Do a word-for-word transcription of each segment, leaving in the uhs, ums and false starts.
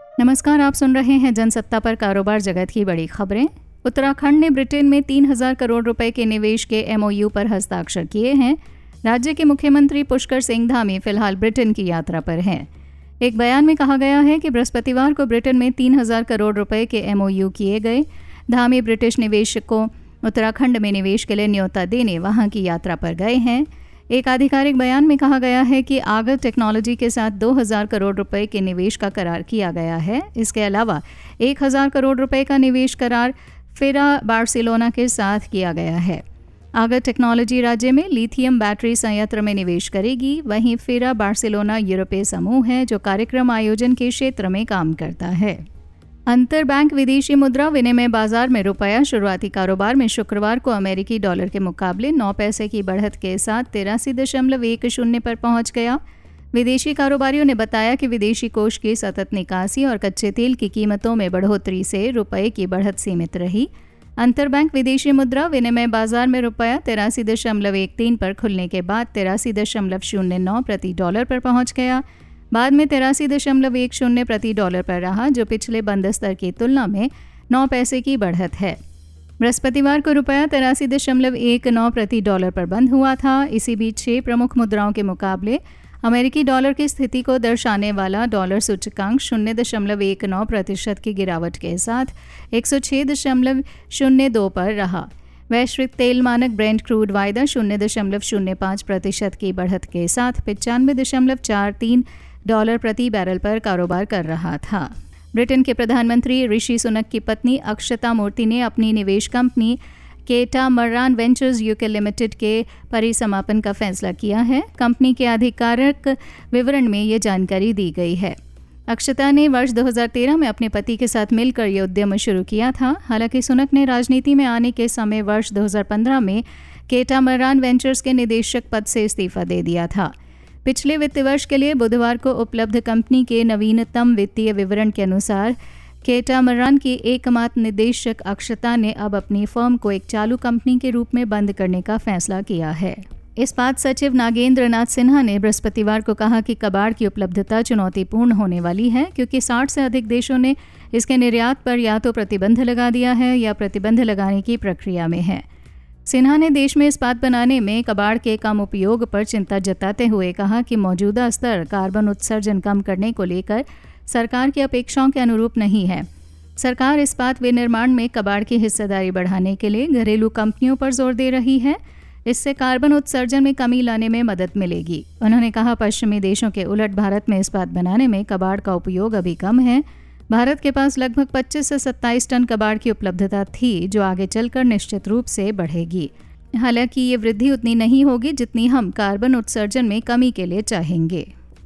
नमस्कार, आप सुन रहे हैं जनसत्ता पर कारोबार जगत की बड़ी खबरें। उत्तराखंड ने ब्रिटेन में तीन हज़ार करोड़ रुपए के निवेश के एमओयू पर हस्ताक्षर किए हैं। राज्य के मुख्यमंत्री पुष्कर सिंह धामी फिलहाल ब्रिटेन की यात्रा पर हैं। एक बयान में कहा गया है कि बृहस्पतिवार को ब्रिटेन में तीन हज़ार करोड़ रुपए के एमओयू किए गए। धामी ब्रिटिश निवेशकों उत्तराखंड में निवेश के लिए न्योता देने वहां की यात्रा पर गए हैं। एक आधिकारिक बयान में कहा गया है कि आगर टेक्नोलॉजी के साथ दो हज़ार करोड़ रुपए के निवेश का करार किया गया है। इसके अलावा एक हज़ार करोड़ रुपए का निवेश करार फेरा बार्सिलोना के साथ किया गया है। आगर टेक्नोलॉजी राज्य में लिथियम बैटरी संयंत्र में निवेश करेगी। वहीं फेरा बार्सिलोना यूरोपीय समूह है जो कार्यक्रम आयोजन के क्षेत्र में काम करता है। अंतर बैंक विदेशी मुद्रा विनिमय बाजार में रुपया शुरुआती कारोबार में शुक्रवार को अमेरिकी डॉलर के मुकाबले नौ पैसे की बढ़त के साथ तिरासी दशमलव एक शून्य पर पहुंच गया। विदेशी कारोबारियों ने बताया कि विदेशी कोष की सतत निकासी और कच्चे तेल की कीमतों में बढ़ोतरी से रुपये की बढ़त सीमित रही। अंतर बैंक विदेशी मुद्रा विनिमय बाजार में रुपया तिरासी दशमलव एक तीन पर खुलने के बाद तिरासी दशमलव शून्य नौ प्रति डॉलर पर पहुंच गया। बाद में तिरासी दशमलव एक शून्य प्रति डॉलर पर रहा, जो पिछले बंद स्तर की तुलना में नौ पैसे की बढ़त है। बृहस्पतिवार को रुपया तिरासी दशमलव एक नौ प्रति डॉलर पर बंद हुआ था। इसी बीच छह प्रमुख मुद्राओं के मुकाबले अमेरिकी डॉलर की स्थिति को दर्शाने वाला डॉलर सूचकांक शून्य दशमलव एक नौ प्रतिशत की गिरावट के साथ एक सौ छः दशमलव शून्य दो पर रहा। वैश्विक तेल मानक ब्रेंट क्रूड वायदा शून्य दशमलव शून्य पाँच प्रतिशत की बढ़त के साथ पचानवे दशमलव चार तीन डॉलर प्रति बैरल पर कारोबार कर रहा था। ब्रिटेन के प्रधानमंत्री ऋषि सुनक की पत्नी अक्षता मूर्ति ने अपनी निवेश company Catamaran Ventures UK Limited के परिसमापन का फैसला किया है। कंपनी के आधिकारिक विवरण में ये जानकारी दी गई है। अक्षता ने वर्ष दो हज़ार तेरह में अपने पति के साथ मिलकर ये उद्यम शुरू किया था। हालांकि सुनक ने राजनीति में आने के समय वर्ष दो हज़ार पंद्रह में कैटामरान वेंचर्स के निदेशक पद से इस्तीफा दे दिया था। पिछले वित्त वर्ष के लिए बुधवार को उपलब्ध कंपनी के नवीनतम वित्तीय विवरण के अनुसार कैटामरान की एकमात्र निदेशक अक्षता ने अब अपनी फर्म को एक चालू कंपनी के रूप में बंद करने का फैसला किया है। इस्पात सचिव नागेंद्र नाथ सिन्हा ने बृहस्पतिवार को कहा कि कबाड़ की उपलब्धता चुनौतीपूर्ण होने वाली है, क्योंकि साठ से अधिक देशों ने इसके निर्यात पर या तो प्रतिबंध लगा दिया है या प्रतिबंध लगाने की प्रक्रिया में है। सिन्हा ने देश में इस्पात बनाने में कबाड़ के कम उपयोग पर चिंता जताते हुए कहा कि मौजूदा स्तर कार्बन उत्सर्जन कम करने को लेकर सरकार की अपेक्षाओं के अनुरूप नहीं है। सरकार इस्पात विनिर्माण में कबाड़ की हिस्सेदारी बढ़ाने के लिए घरेलू कंपनियों पर जोर दे रही है। इससे कार्बन उत्सर्जन में कमी लाने में मदद मिलेगी। उन्होंने कहा, पश्चिमी देशों के उलट भारत में इस्पात बनाने में कबाड़ का उपयोग अभी कम है। भारत के पास लगभग पच्चीस से सत्ताईस टन कबाड़ की उपलब्धता थी, जो आगे चलकर निश्चित रूप से बढ़ेगी। हालांकि ये वृद्धि उतनी नहीं होगी जितनी हम कार्बन उत्सर्जन में कमी के लिए चाहेंगे।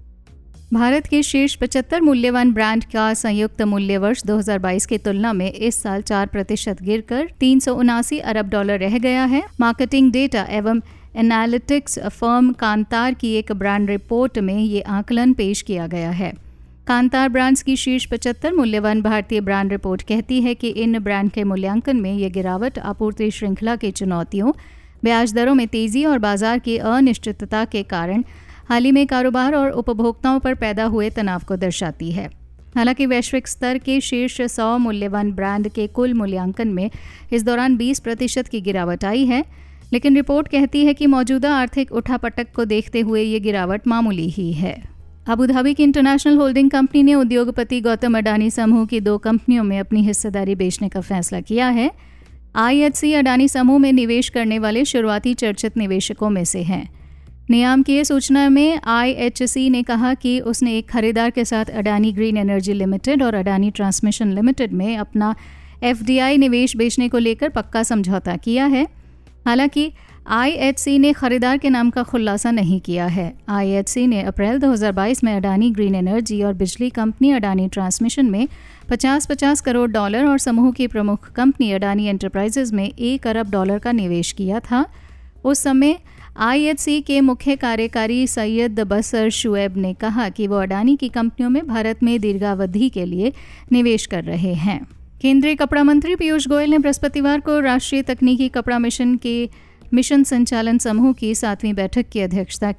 भारत के शीर्ष पचहत्तर मूल्यवान ब्रांड का संयुक्त मूल्य वर्ष दो हज़ार बाईस की तुलना में इस साल चार प्रतिशत गिरकर तीन सौ उनासी अरब डॉलर रह गया है। मार्केटिंग डेटा एवं एनालिटिक्स फर्म कांतार की एक ब्रांड रिपोर्ट में ये आकलन पेश किया गया है। कांतार ब्रांड्स की शीर्ष पचहत्तर मूल्यवान भारतीय ब्रांड रिपोर्ट कहती है कि इन ब्रांड के मूल्यांकन में ये गिरावट आपूर्ति श्रृंखला की चुनौतियों, ब्याज दरों में तेजी और बाजार की अनिश्चितता के कारण हाल ही में कारोबार और उपभोक्ताओं पर पैदा हुए तनाव को दर्शाती है। हालांकि वैश्विक स्तर के शीर्ष सौ मूल्यवान ब्रांड के कुल मूल्यांकन में इस दौरान बीस प्रतिशत की गिरावट आई है, लेकिन रिपोर्ट कहती है कि मौजूदा आर्थिक उठापटक को देखते हुए ये गिरावट मामूली ही है। अबू धाबी की इंटरनेशनल होल्डिंग कंपनी ने उद्योगपति गौतम अडानी समूह की दो कंपनियों में अपनी हिस्सेदारी बेचने का फैसला किया है। आईएचसी अडानी समूह में निवेश करने वाले शुरुआती चर्चित निवेशकों में से हैं। नियामकीय सूचना में आईएचसी ने कहा कि उसने एक खरीदार के साथ अडानी ग्रीन एनर्जी लिमिटेड और अडानी ट्रांसमिशन लिमिटेड में अपना एफडीआई निवेश बेचने को लेकर पक्का समझौता किया है। हालांकि आईएचसी ने खरीदार के नाम का खुलासा नहीं किया है। आईएचसी ने अप्रैल दो हज़ार बाईस में अडानी ग्रीन एनर्जी और बिजली कंपनी अडानी ट्रांसमिशन में पचास पचास करोड़ डॉलर और समूह की प्रमुख कंपनी अडानी एंटरप्राइजेज में एक अरब डॉलर का निवेश किया था। उस समय आईएचसी के मुख्य कार्यकारी सैयद बसर शुएब ने कहा कि वो अडानी की कंपनियों में भारत में दीर्घावधि के लिए निवेश कर रहे हैं। केंद्रीय कपड़ा मंत्री पीयूष गोयल ने बृहस्पतिवार को राष्ट्रीय तकनीकी कपड़ा मिशन के मिशन संचालन समूह की सातवीं बैठक की अध्यक्षता की।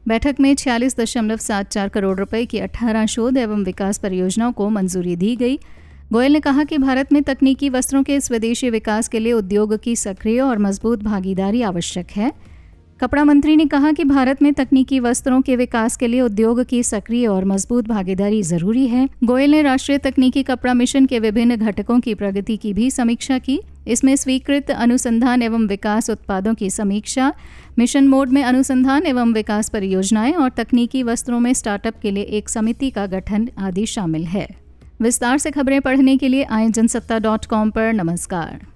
बैठक में छियालीस दशमलव सात चार करोड़ रुपए की अठारह शोध एवं विकास परियोजनाओं को मंजूरी दी गई। गोयल ने कहा कि भारत में तकनीकी वस्त्रों के स्वदेशी विकास के लिए उद्योग की सक्रिय और मजबूत भागीदारी आवश्यक है। कपड़ा मंत्री ने कहा कि भारत में तकनीकी वस्त्रों के विकास के लिए उद्योग की सक्रिय और मजबूत भागीदारी जरूरी है। गोयल ने राष्ट्रीय तकनीकी कपड़ा मिशन के विभिन्न घटकों की प्रगति की भी समीक्षा की। इसमें स्वीकृत अनुसंधान एवं विकास उत्पादों की समीक्षा, मिशन मोड में अनुसंधान एवं विकास परियोजनाएं और तकनीकी वस्त्रों में स्टार्टअप के लिए एक समिति का गठन आदि शामिल है। विस्तार से खबरें पढ़ने के लिए आए जनसत्ता डॉट कॉम पर। नमस्कार।